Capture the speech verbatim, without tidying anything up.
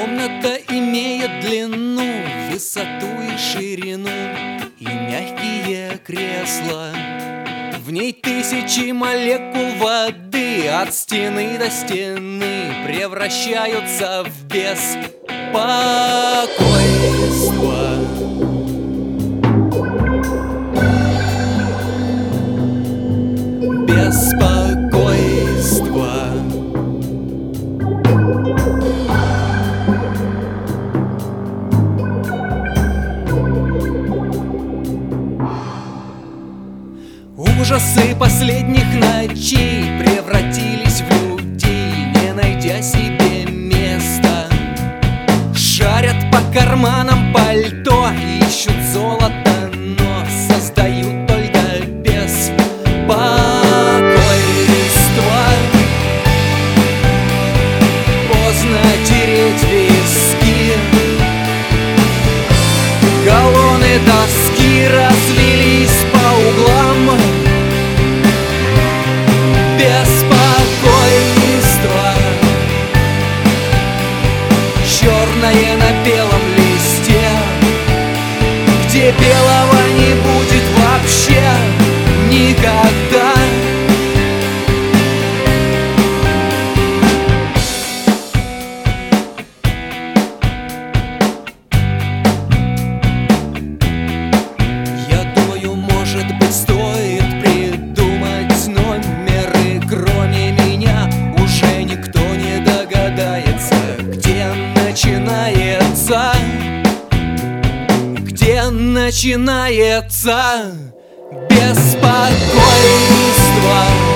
Комната имеет длину, высоту и ширину, и мягкие кресла. В ней тысячи молекул воды, от стены до стены превращаются в беспокойство. Беспокойство. Ужасы последних ночей превратились в людей, не найдя себе места. Шарят по карманам пальто, ищут золото, но создают только беспокойство. Поздно тереть виски, галлоны доски развелись по углам. Беспокойство, черное на белом листе, где белого не будет вообще никогда. Я думаю, может быть, стоит придумать номеры. Кроме меня уже никто не догадается, где начинается, где начинается беспокойство.